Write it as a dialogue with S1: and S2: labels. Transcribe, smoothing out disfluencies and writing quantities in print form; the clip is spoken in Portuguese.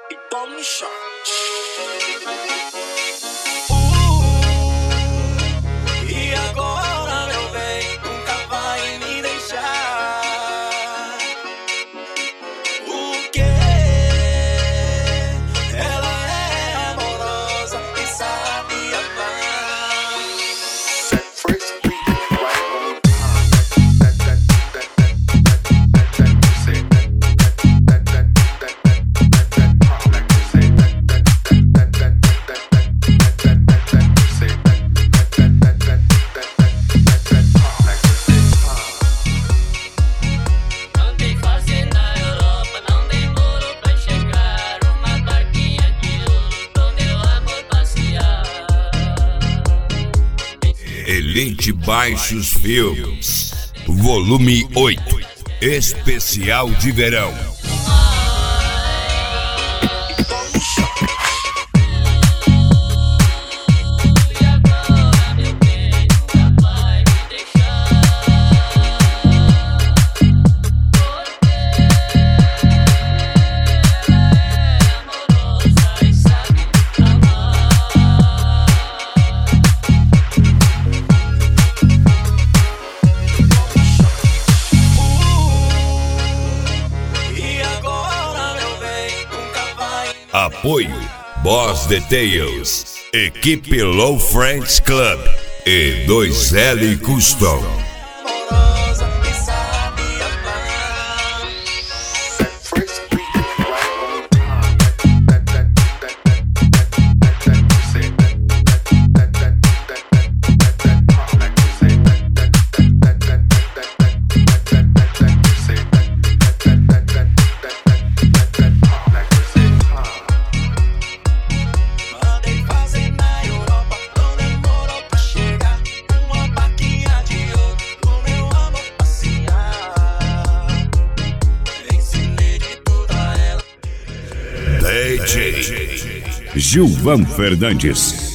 S1: e toma um shot. E agora, meu bem, nunca vai me deixar. Porque ela é amorosa e sabe amar.
S2: That first beat right on time.
S3: Andei fazendo na Europa, não demorou pra chegar. Uma barquinha de ouro pro meu amor passear.
S4: Elite Baixos Filmes, volume 8, especial de verão.
S3: E agora, meu bem, nunca vai me deixar. Porque ela é amorosa e sabe amar.
S1: E agora, meu bem, nunca vai.
S4: Apoio Boss Details, Equipe Low Friends Club e 2L Custom.
S1: Amorosa e sabe amar.
S2: That first beat right on time.
S1: Mandei fazer na Europa, não demorou pra chegar. Uma barquinha de ouro pro meu amor passear. Ensinei de tudo a ela.
S4: DJ Gilvan Fernandes.